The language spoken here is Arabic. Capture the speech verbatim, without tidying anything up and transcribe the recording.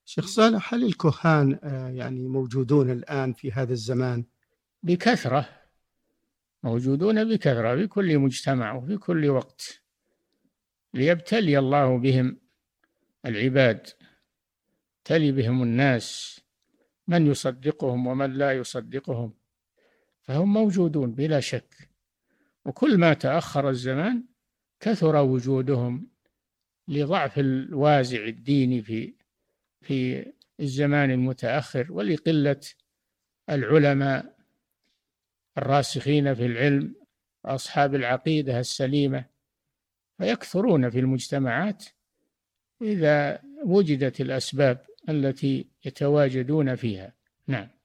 شيخ صالح، هل الكهان آه، يعني موجودون الآن في هذا الزمان؟ بكثرة، موجودون بكثرة في كل مجتمع وفي كل وقت، ليبتلي الله بهم العباد، تلي بهم الناس، من يصدقهم ومن لا يصدقهم، فهم موجودون بلا شك. وكل ما تأخر الزمان كثر وجودهم لضعف الوازع الديني في في الزمان المتأخر، ولقلة العلماء الراسخين في العلم، أصحاب العقيدة السليمة، فيكثرون في المجتمعات إذا وجدت الأسباب التي يتواجدون فيها. نعم.